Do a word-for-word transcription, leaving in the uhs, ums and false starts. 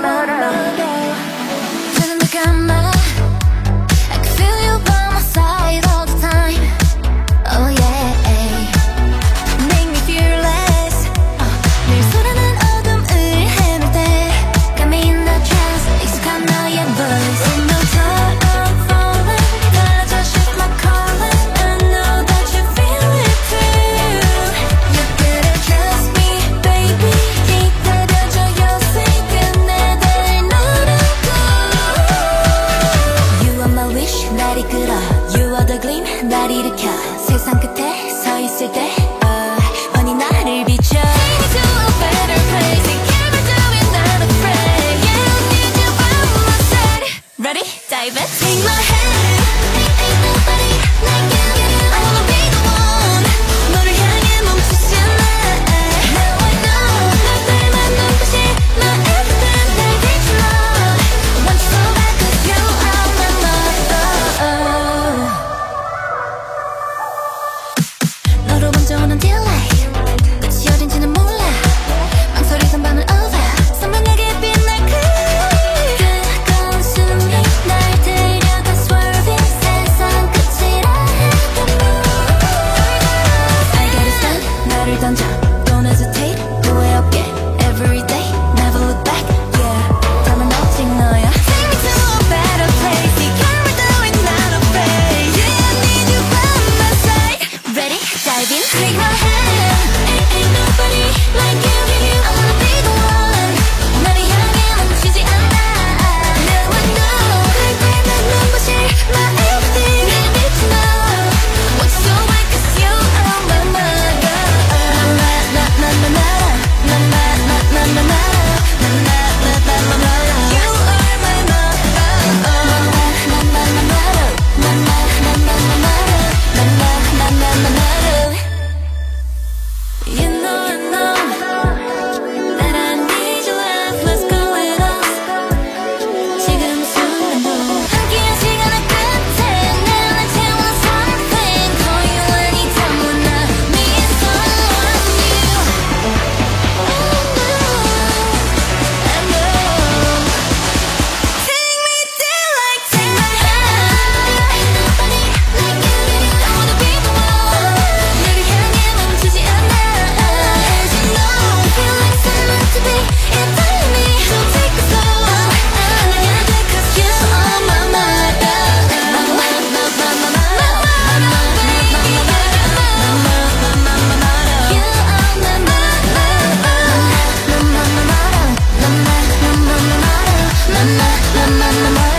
You are the gleam 날 일으켜 세상 끝에 서 있을 때 uh, 환히 나를 비춰 Take me to a better place You can't be doing not afraid Yeah, I need you by my side Ready? Dive in Take my hand Ain't, ain't nobody like you I wanna be the one 너를 향해 멈추지 않아 Now I know 널 닮은 눈빛이 my everything 날 비춰 I want you so bad cause you are my love 너로 먼저 오는 delay 끝이 어딘지는 몰라 망설이 선반을 over 선명하게 빛날 그래 뜨거운 숨이 날 데려가 swerving 세상 끝이라 해도 I gotta stand 나를 던져 Don't hesitate 후회 없게 Everyday never look back Yeah 다음은 오직 너야 Take me to a better place You can't be doing not afraid Yeah I need you by my side Ready? Dive in Take my hand Ain't, ain't nobody like you I wanna be the one 너를 향해 멈추지 않아 Now I know 널 닮은 눈부신 my everything 날 비춰 Want you so bad cause you are my mind You are my You know I know that I need your love Let's go with us 지금 순간도 함께한 시간의 끝에 날 채워 something Call you anytime when I need someone new I know, I know Take me there like take my hand Ain't nobody like you I wanna be the one 너를 향해 멈추지 않아 As you know Feel like it's meant to be It's telling me So take it slow I need you cause you are my mind My, my, my, my, my, my, my, my, baby You are my mind You are my mind My, my, my, my, my, my, my, my, my, my, my, my, my, my, my, my